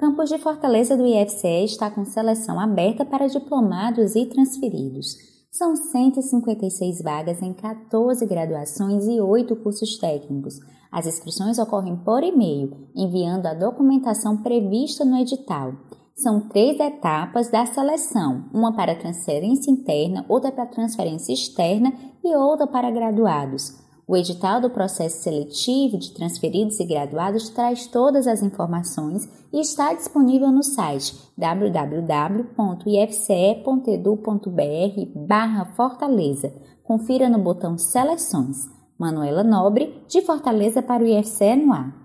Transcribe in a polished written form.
campus de Fortaleza do IFCE está com seleção aberta para diplomados e transferidos. São 156 vagas em 14 graduações e 8 cursos técnicos. As inscrições ocorrem por e-mail, enviando a documentação prevista no edital. São 3 etapas da seleção, uma para transferência interna, outra para transferência externa e outra para graduados. O edital do processo seletivo de transferidos e graduados traz todas as informações e está disponível no site www.ifce.edu.br/Fortaleza. Confira no botão Seleções. Manuela Nobre, de Fortaleza para o IFCE no ar.